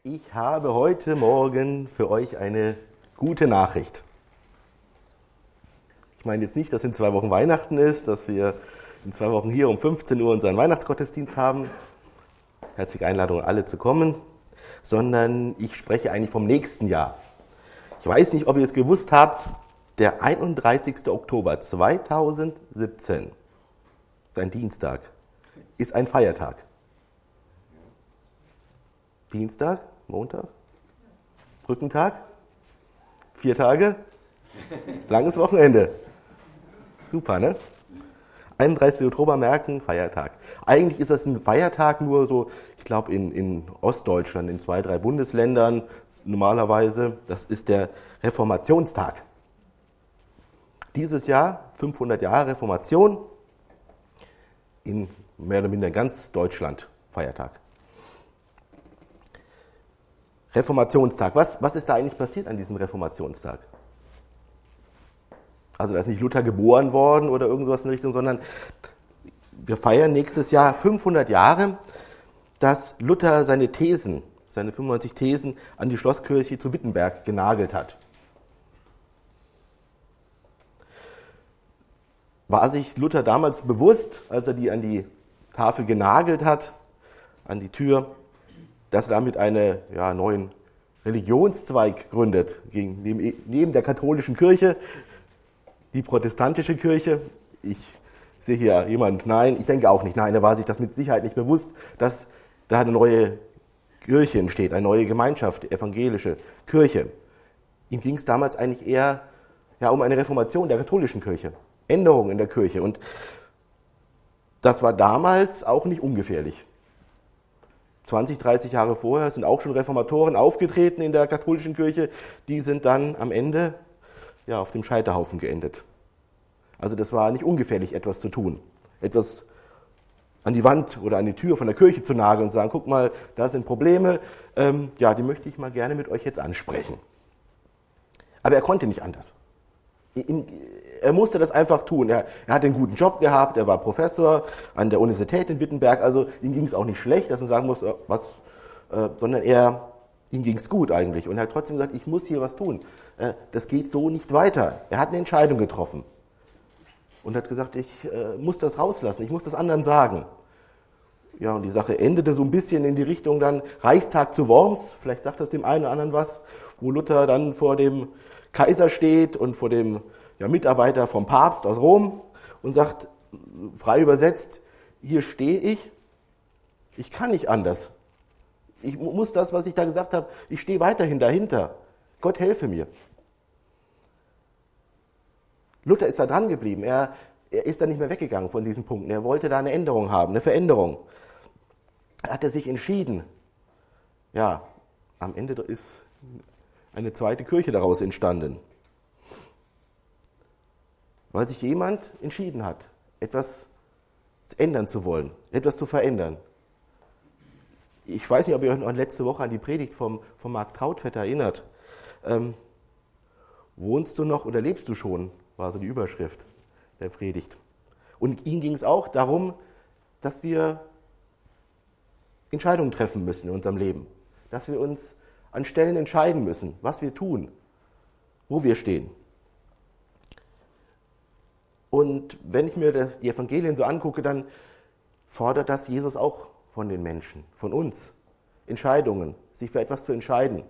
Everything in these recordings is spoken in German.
Ich habe heute Morgen für euch eine gute Nachricht. Ich meine jetzt nicht, dass in 2 Wochen Weihnachten ist, dass wir in 2 Wochen hier um 15 Uhr unseren Weihnachtsgottesdienst haben. Herzliche Einladung, alle zu kommen. Sondern ich spreche eigentlich vom nächsten Jahr. Ich weiß nicht, ob ihr es gewusst habt, der 31. Oktober 2017, sein Dienstag, ist ein Feiertag. Dienstag, Montag, Brückentag, 4 Tage, langes Wochenende. Super, ne? 31. Oktober merken, Feiertag. Eigentlich ist das ein Feiertag nur so, ich glaube in Ostdeutschland, in 2, 3 Bundesländern normalerweise. Das ist der Reformationstag. Dieses Jahr 500 Jahre Reformation, in mehr oder minder ganz Deutschland Feiertag. Reformationstag. Was ist da eigentlich passiert an diesem Reformationstag? Also da ist nicht Luther geboren worden oder irgendwas in Richtung, sondern wir feiern nächstes Jahr 500 Jahre, dass Luther seine Thesen, seine 95 Thesen an die Schlosskirche zu Wittenberg genagelt hat. War sich Luther damals bewusst, als er die an die Tafel genagelt hat, an die Tür, dass er damit einen neuen Religionszweig gründet, neben der katholischen Kirche, die protestantische Kirche? Ich sehe hier jemand, nein, ich denke auch nicht, nein, er war sich das mit Sicherheit nicht bewusst, dass da eine neue Kirche entsteht, eine neue Gemeinschaft, die evangelische Kirche. Ihm ging es damals eigentlich eher um eine Reformation der katholischen Kirche, Änderungen in der Kirche. Und das war damals auch nicht ungefährlich. 20, 30 Jahre vorher sind auch schon Reformatoren aufgetreten in der katholischen Kirche, die sind dann am Ende auf dem Scheiterhaufen geendet. Also das war nicht ungefährlich, etwas zu tun, etwas an die Wand oder an die Tür von der Kirche zu nageln und zu sagen, guck mal, da sind Probleme, die möchte ich mal gerne mit euch jetzt ansprechen. Aber er konnte nicht anders. Er musste das einfach tun. Er hat einen guten Job gehabt, er war Professor an der Universität in Wittenberg, also ihm ging es auch nicht schlecht, dass man sagen muss, sondern ihm ging es gut eigentlich. Und er hat trotzdem gesagt, ich muss hier was tun. Das geht so nicht weiter. Er hat eine Entscheidung getroffen und hat gesagt, ich muss das rauslassen, ich muss das anderen sagen. Ja, und die Sache endete so ein bisschen in die Richtung dann Reichstag zu Worms, vielleicht sagt das dem einen oder anderen was, wo Luther dann vor dem Kaiser steht und vor dem Mitarbeiter vom Papst aus Rom und sagt, frei übersetzt, hier stehe ich kann nicht anders. Ich muss das, was ich da gesagt habe, ich stehe weiterhin dahinter. Gott helfe mir. Luther ist da dran geblieben. Er ist da nicht mehr weggegangen von diesen Punkten. Er wollte da eine Änderung haben, eine Veränderung. Er hatte sich entschieden. Ja, am Ende ist eine zweite Kirche daraus entstanden. Weil sich jemand entschieden hat, etwas ändern zu wollen, etwas zu verändern. Ich weiß nicht, ob ihr euch noch letzte Woche an die Predigt vom Marc Trautvetter erinnert. Wohnst du noch oder lebst du schon, war so die Überschrift der Predigt. Und ihm ging es auch darum, dass wir Entscheidungen treffen müssen in unserem Leben. Dass wir uns an Stellen entscheiden müssen, was wir tun, wo wir stehen. Und wenn ich mir die Evangelien so angucke, dann fordert das Jesus auch von den Menschen, von uns. Entscheidungen, sich für etwas zu entscheiden.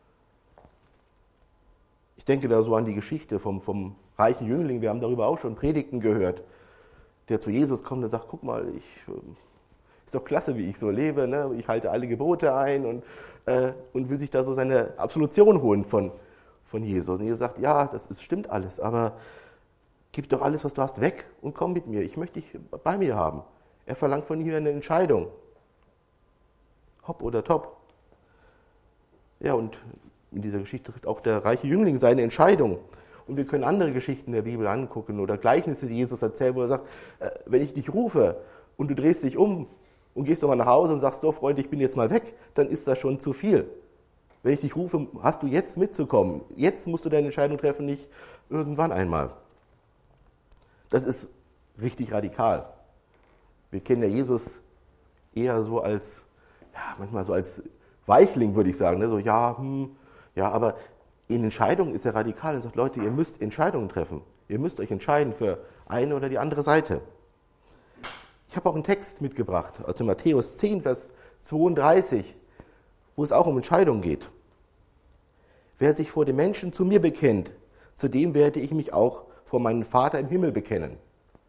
Ich denke da so an die Geschichte vom reichen Jüngling, wir haben darüber auch schon Predigten gehört, der zu Jesus kommt und sagt, guck mal, ist doch klasse, wie ich so lebe, ne? Ich halte alle Gebote ein und will sich da so seine Absolution holen von Jesus. Und Jesus sagt, ja, stimmt alles, aber gib doch alles, was du hast, weg und komm mit mir. Ich möchte dich bei mir haben. Er verlangt von dir eine Entscheidung. Hopp oder top. Ja, und in dieser Geschichte trifft auch der reiche Jüngling seine Entscheidung. Und wir können andere Geschichten der Bibel angucken oder Gleichnisse, die Jesus erzählt, wo er sagt, wenn ich dich rufe und du drehst dich um und gehst nochmal nach Hause und sagst, so Freund, ich bin jetzt mal weg, dann ist das schon zu viel. Wenn ich dich rufe, hast du jetzt mitzukommen. Jetzt musst du deine Entscheidung treffen, nicht irgendwann einmal. Das ist richtig radikal. Wir kennen ja Jesus eher so als, manchmal so als Weichling, würde ich sagen. Ne? So, ja, aber in Entscheidungen ist er radikal und sagt, Leute, ihr müsst Entscheidungen treffen. Ihr müsst euch entscheiden für eine oder die andere Seite. Ich habe auch einen Text mitgebracht aus dem Matthäus 10, Vers 32, wo es auch um Entscheidungen geht. Wer sich vor den Menschen zu mir bekennt, zu dem werde ich mich auch vor meinem Vater im Himmel bekennen.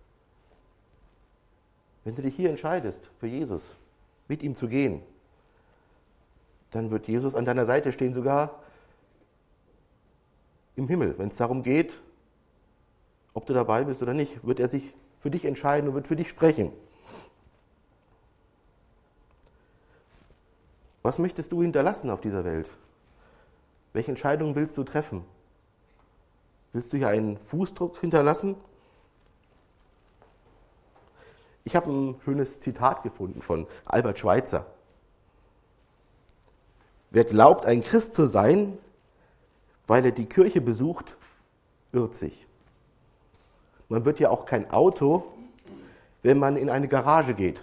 Wenn du dich hier entscheidest, für Jesus, mit ihm zu gehen, dann wird Jesus an deiner Seite stehen, sogar im Himmel. Wenn es darum geht, ob du dabei bist oder nicht, wird er sich für dich entscheiden und wird für dich sprechen. Was möchtest du hinterlassen auf dieser Welt? Welche Entscheidungen willst du treffen? Willst du hier einen Fußdruck hinterlassen? Ich habe ein schönes Zitat gefunden von Albert Schweitzer. Wer glaubt, ein Christ zu sein, weil er die Kirche besucht, irrt sich. Man wird ja auch kein Auto, wenn man in eine Garage geht.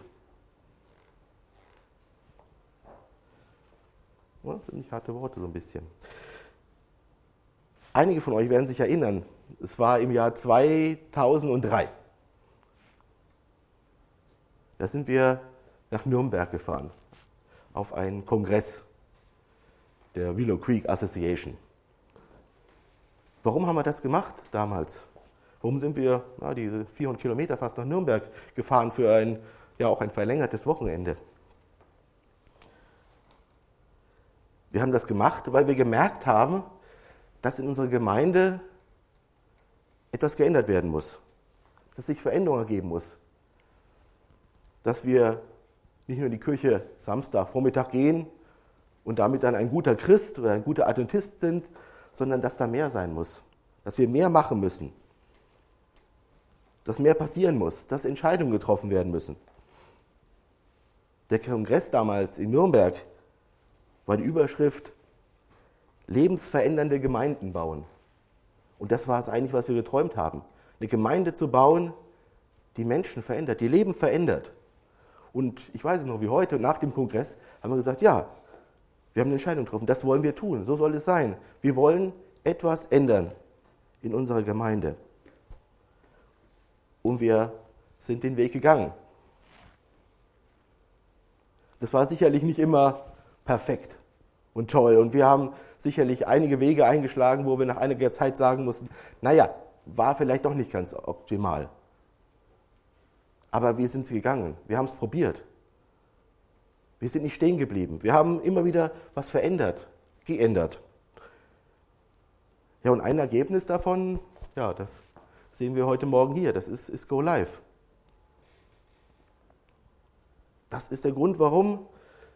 Ja, das sind nicht harte Worte so ein bisschen. Einige von euch werden sich erinnern, es war im Jahr 2003. Da sind wir nach Nürnberg gefahren, auf einen Kongress der Willow Creek Association. Warum haben wir das gemacht damals? Warum sind wir diese 400 Kilometer fast nach Nürnberg gefahren für auch ein verlängertes Wochenende? Wir haben das gemacht, weil wir gemerkt haben, dass in unserer Gemeinde etwas geändert werden muss, dass sich Veränderungen ergeben muss, dass wir nicht nur in die Kirche Samstagvormittag gehen und damit dann ein guter Christ oder ein guter Adventist sind, sondern dass da mehr sein muss, dass wir mehr machen müssen, dass mehr passieren muss, dass Entscheidungen getroffen werden müssen. Der Kongress damals in Nürnberg war die Überschrift lebensverändernde Gemeinden bauen. Und das war es eigentlich, was wir geträumt haben. Eine Gemeinde zu bauen, die Menschen verändert, die Leben verändert. Und ich weiß es noch wie heute, nach dem Kongress haben wir gesagt, ja, wir haben eine Entscheidung getroffen, das wollen wir tun, so soll es sein. Wir wollen etwas ändern in unserer Gemeinde. Und wir sind den Weg gegangen. Das war sicherlich nicht immer perfekt und toll. Und wir haben sicherlich einige Wege eingeschlagen, wo wir nach einiger Zeit sagen mussten, naja, war vielleicht doch nicht ganz optimal. Aber wir sind gegangen, wir haben es probiert. Wir sind nicht stehen geblieben. Wir haben immer wieder was verändert, geändert. Ja, und ein Ergebnis davon, ja, das sehen wir heute Morgen hier, das ist Go Live. Das ist der Grund, warum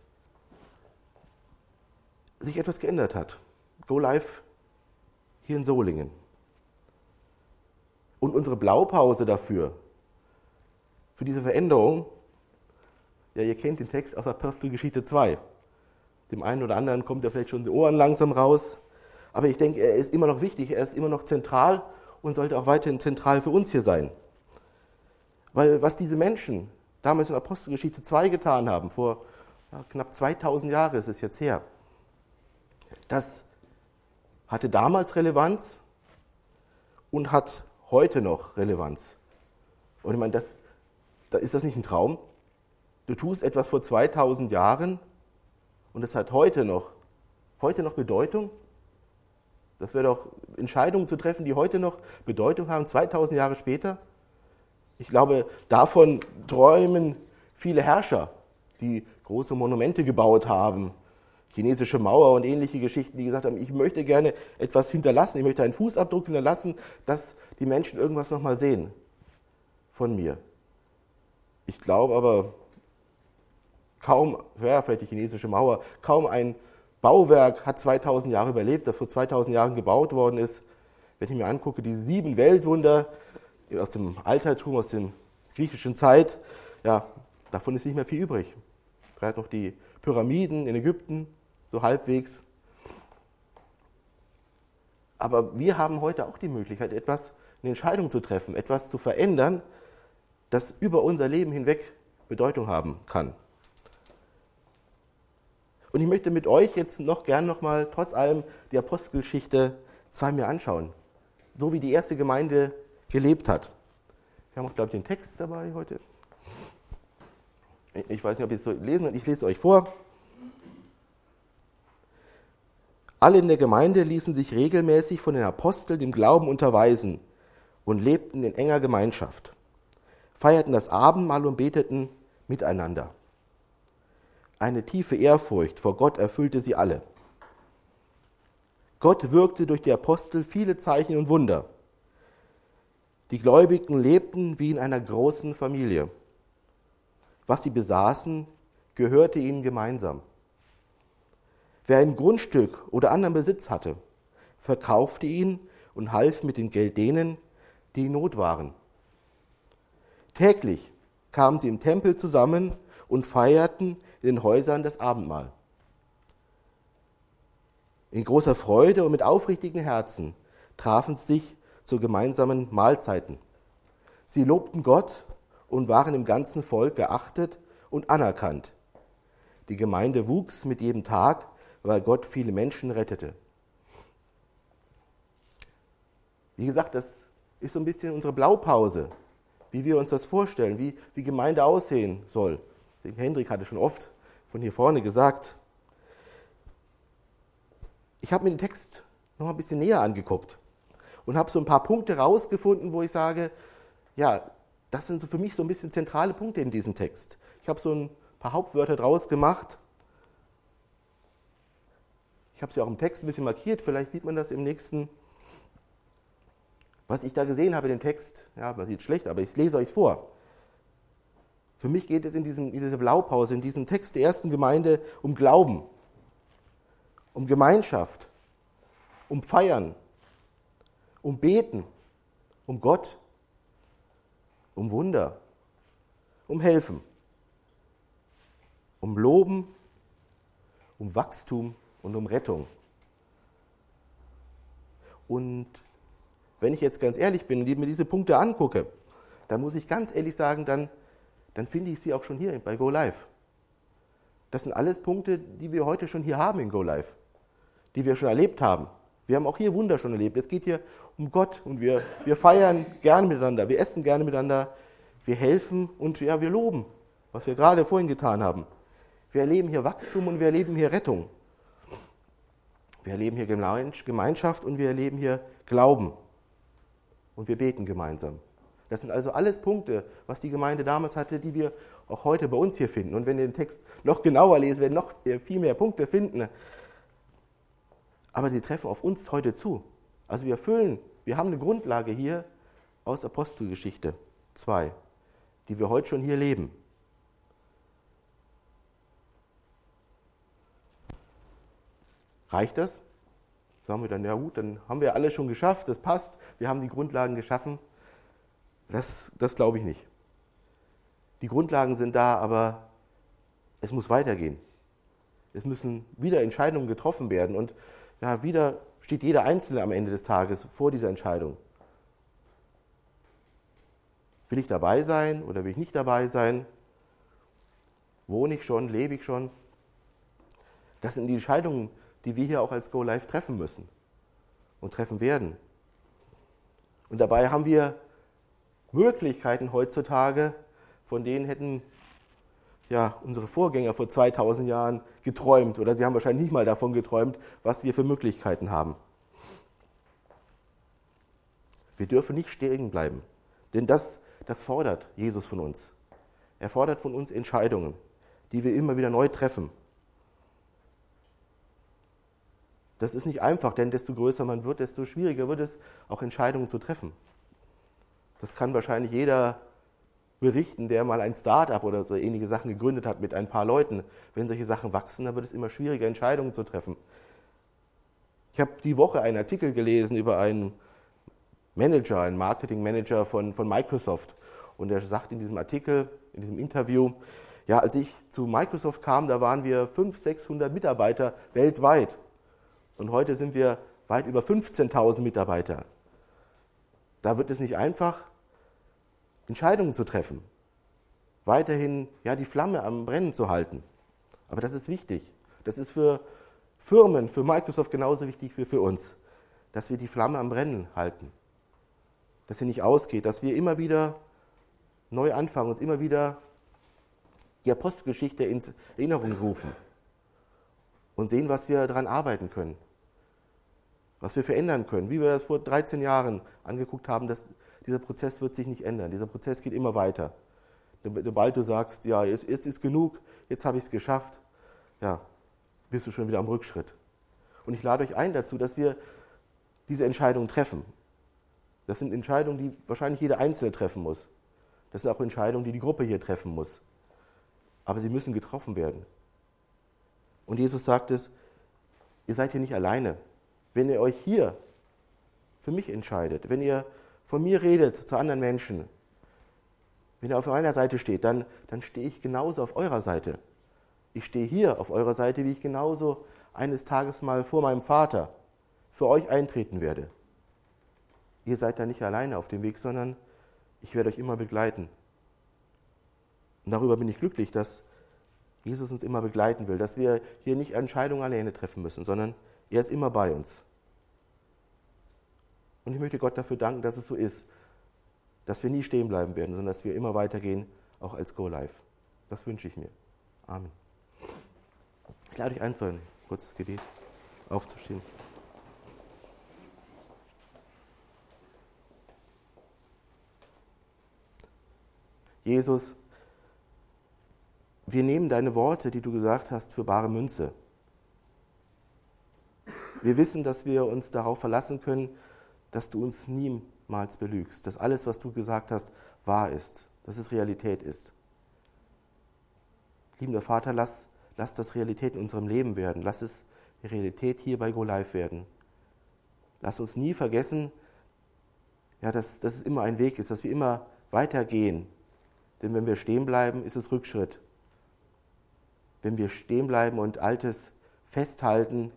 sich etwas geändert hat. Go Live hier in Solingen. Und unsere Blaupause dafür, für diese Veränderung, ja, ihr kennt den Text aus Apostelgeschichte 2. Dem einen oder anderen kommt er vielleicht schon die Ohren langsam raus. Aber ich denke, er ist immer noch wichtig, er ist immer noch zentral und sollte auch weiterhin zentral für uns hier sein. Weil was diese Menschen damals in Apostelgeschichte 2 getan haben, vor knapp 2000 Jahren ist es jetzt her, das hatte damals Relevanz und hat heute noch Relevanz. Und ich meine, ist das nicht ein Traum? Du tust etwas vor 2000 Jahren und es hat heute noch Bedeutung. Das wäre doch Entscheidungen zu treffen, die heute noch Bedeutung haben, 2000 Jahre später. Ich glaube, davon träumen viele Herrscher, die große Monumente gebaut haben, chinesische Mauer und ähnliche Geschichten, die gesagt haben, ich möchte gerne etwas hinterlassen, ich möchte einen Fußabdruck hinterlassen, dass die Menschen irgendwas nochmal sehen von mir. Ich glaube aber, vielleicht die chinesische Mauer, kaum ein Bauwerk hat 2000 Jahre überlebt, das vor 2000 Jahren gebaut worden ist. Wenn ich mir angucke, die 7 Weltwunder aus dem Altertum, aus der griechischen Zeit, ja, davon ist nicht mehr viel übrig. Vielleicht noch die Pyramiden in Ägypten, so halbwegs. Aber wir haben heute auch die Möglichkeit, eine Entscheidung zu treffen, etwas zu verändern, das über unser Leben hinweg Bedeutung haben kann. Und ich möchte mit euch jetzt gern noch mal trotz allem die Apostelgeschichte 2 mir anschauen. So wie die erste Gemeinde gelebt hat. Wir haben auch, glaube ich, den Text dabei heute. Ich weiß nicht, ob ihr es so lesen könnt. Ich lese es euch vor. Alle in der Gemeinde ließen sich regelmäßig von den Aposteln im Glauben unterweisen und lebten in enger Gemeinschaft, feierten das Abendmahl und beteten miteinander. Eine tiefe Ehrfurcht vor Gott erfüllte sie alle. Gott wirkte durch die Apostel viele Zeichen und Wunder. Die Gläubigen lebten wie in einer großen Familie. Was sie besaßen, gehörte ihnen gemeinsam. Wer ein Grundstück oder anderen Besitz hatte, verkaufte ihn und half mit dem Geld denen, die in Not waren. Täglich kamen sie im Tempel zusammen und feierten in den Häusern das Abendmahl. In großer Freude und mit aufrichtigen Herzen trafen sie sich zu gemeinsamen Mahlzeiten. Sie lobten Gott und waren im ganzen Volk geachtet und anerkannt. Die Gemeinde wuchs mit jedem Tag, weil Gott viele Menschen rettete. Wie gesagt, das ist so ein bisschen unsere Blaupause, wie wir uns das vorstellen, wie Gemeinde aussehen soll. Hendrik hatte schon oft von hier vorne gesagt. Ich habe mir den Text noch ein bisschen näher angeguckt und habe so ein paar Punkte rausgefunden, wo ich sage, ja, das sind so für mich so ein bisschen zentrale Punkte in diesem Text. Ich habe so ein paar Hauptwörter draus gemacht. Ich habe sie auch im Text ein bisschen markiert, vielleicht sieht man das im nächsten. Was ich da gesehen habe in dem Text, ja, man sieht schlecht, aber ich lese euch vor. Für mich geht es in dieser Blaupause, in diesem Text der ersten Gemeinde um Glauben, um Gemeinschaft, um Feiern, um Beten, um Gott, um Wunder, um Helfen, um Loben, um Wachstum und um Rettung. Und wenn ich jetzt ganz ehrlich bin und mir diese Punkte angucke, dann muss ich ganz ehrlich sagen, dann finde ich sie auch schon hier bei Go Live. Das sind alles Punkte, die wir heute schon hier haben in Go Live, die wir schon erlebt haben. Wir haben auch hier Wunder schon erlebt. Es geht hier um Gott und wir feiern gerne miteinander, wir essen gerne miteinander, wir helfen und ja, wir loben, was wir gerade vorhin getan haben. Wir erleben hier Wachstum und wir erleben hier Rettung. Wir erleben hier Gemeinschaft und wir erleben hier Glauben. Und wir beten gemeinsam. Das sind also alles Punkte, was die Gemeinde damals hatte, die wir auch heute bei uns hier finden. Und wenn ihr den Text noch genauer lesen, werden noch viel mehr Punkte finden. Aber die treffen auf uns heute zu. Also wir haben eine Grundlage hier aus Apostelgeschichte 2, die wir heute schon hier leben. Reicht das? Sagen wir dann, ja gut, dann haben wir alles schon geschafft, das passt, wir haben die Grundlagen geschaffen. Das glaube ich nicht. Die Grundlagen sind da, aber es muss weitergehen. Es müssen wieder Entscheidungen getroffen werden und ja, wieder steht jeder Einzelne am Ende des Tages vor dieser Entscheidung. Will ich dabei sein oder will ich nicht dabei sein? Wohne ich schon, lebe ich schon? Das sind die Entscheidungen, die wir hier auch als Go Live treffen müssen und treffen werden. Und dabei haben wir Möglichkeiten heutzutage, von denen hätten ja unsere Vorgänger vor 2000 Jahren geträumt oder sie haben wahrscheinlich nicht mal davon geträumt, was wir für Möglichkeiten haben. Wir dürfen nicht stehen bleiben, denn das fordert Jesus von uns. Er fordert von uns Entscheidungen, die wir immer wieder neu treffen. Das ist nicht einfach, denn desto größer man wird, desto schwieriger wird es, auch Entscheidungen zu treffen. Das kann wahrscheinlich jeder berichten, der mal ein Start-up oder so ähnliche Sachen gegründet hat mit ein paar Leuten. Wenn solche Sachen wachsen, dann wird es immer schwieriger, Entscheidungen zu treffen. Ich habe die Woche einen Artikel gelesen über einen Manager, einen Marketing-Manager von Microsoft. Und er sagt in diesem Artikel, in diesem Interview, ja, als ich zu Microsoft kam, da waren wir 500, 600 Mitarbeiter weltweit. Und heute sind wir weit über 15.000 Mitarbeiter. Da wird es nicht einfach, Entscheidungen zu treffen. Weiterhin ja, die Flamme am Brennen zu halten. Aber das ist wichtig. Das ist für Firmen, für Microsoft genauso wichtig wie für uns, dass wir die Flamme am Brennen halten, dass sie nicht ausgeht, dass wir immer wieder neu anfangen, uns immer wieder die Apostelgeschichte ins Erinnerung rufen und sehen, was wir daran arbeiten können, was wir verändern können, wie wir das vor 13 Jahren angeguckt haben, dass dieser Prozess wird sich nicht ändern, dieser Prozess geht immer weiter. Sobald du sagst, ja, jetzt ist genug, jetzt habe ich es geschafft, ja, bist du schon wieder am Rückschritt. Und ich lade euch ein dazu, dass wir diese Entscheidungen treffen. Das sind Entscheidungen, die wahrscheinlich jeder Einzelne treffen muss. Das sind auch Entscheidungen, die die Gruppe hier treffen muss. Aber sie müssen getroffen werden. Und Jesus sagt es, ihr seid hier nicht alleine. Wenn ihr euch hier für mich entscheidet, wenn ihr von mir redet zu anderen Menschen, wenn ihr auf meiner Seite steht, dann stehe ich genauso auf eurer Seite. Ich stehe hier auf eurer Seite, wie ich genauso eines Tages mal vor meinem Vater für euch eintreten werde. Ihr seid da nicht alleine auf dem Weg, sondern ich werde euch immer begleiten. Und darüber bin ich glücklich, dass Jesus uns immer begleiten will, dass wir hier nicht Entscheidungen alleine treffen müssen, sondern er ist immer bei uns. Und ich möchte Gott dafür danken, dass es so ist, dass wir nie stehen bleiben werden, sondern dass wir immer weitergehen, auch als Go Live. Das wünsche ich mir. Amen. Ich lade euch ein für ein kurzes Gebet aufzustehen. Jesus, wir nehmen deine Worte, die du gesagt hast, für bare Münze. Wir wissen, dass wir uns darauf verlassen können, dass du uns niemals belügst, dass alles, was du gesagt hast, wahr ist, dass es Realität ist. Liebender Vater, lass das Realität in unserem Leben werden. Lass es Realität hier bei Go Live werden. Lass uns nie vergessen, ja, dass es immer ein Weg ist, dass wir immer weitergehen. Denn wenn wir stehen bleiben, ist es Rückschritt. Wenn wir stehen bleiben und Altes festhalten,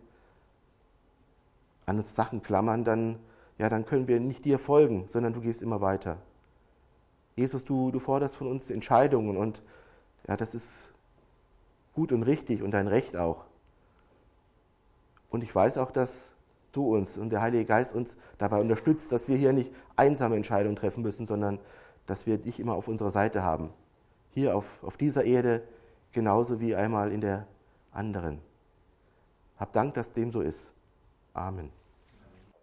an uns Sachen klammern, dann können wir nicht dir folgen, sondern du gehst immer weiter. Jesus, du forderst von uns Entscheidungen und ja, das ist gut und richtig und dein Recht auch. Und ich weiß auch, dass du uns und der Heilige Geist uns dabei unterstützt, dass wir hier nicht einsame Entscheidungen treffen müssen, sondern dass wir dich immer auf unserer Seite haben. Hier auf dieser Erde genauso wie einmal in der anderen. Hab Dank, dass dem so ist. Amen.